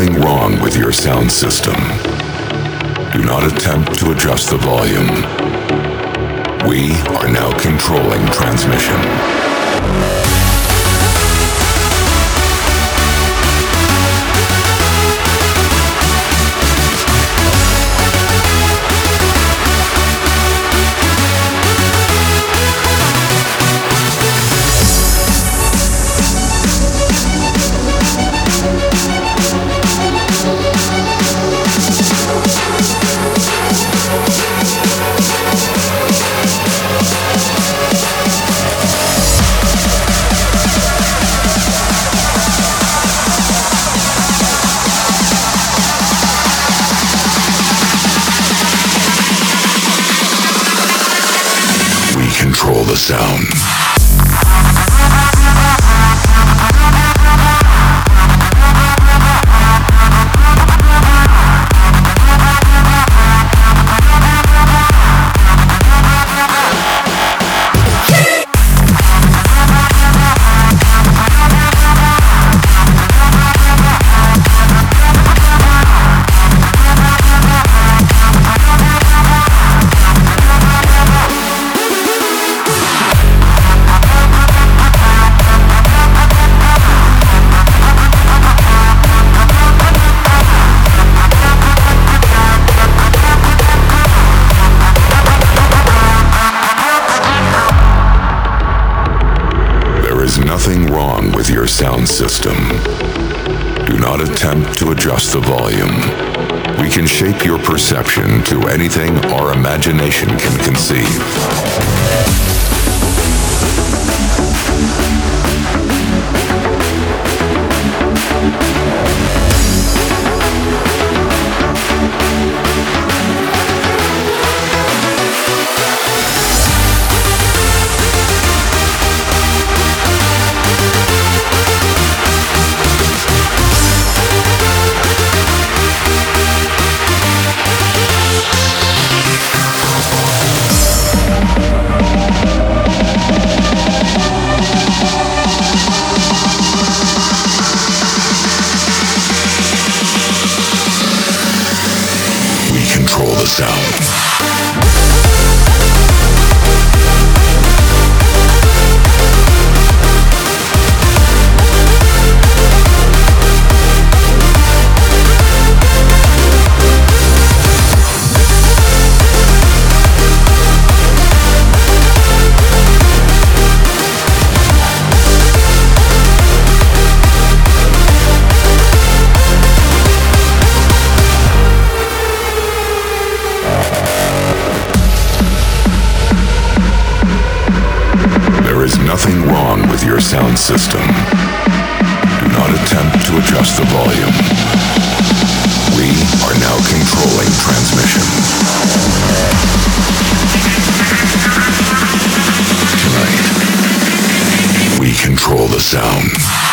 nothing wrong with your sound system. Do not attempt to adjust the volume. We are now controlling transmission. Control the sound. Nothing wrong with your sound system. Do not attempt to adjust the volume. We can shape your perception to anything our imagination can conceive. Control the sound. There is nothing wrong with your sound system. Do not attempt to adjust the volume. We are now controlling transmission. Tonight, we control the sound.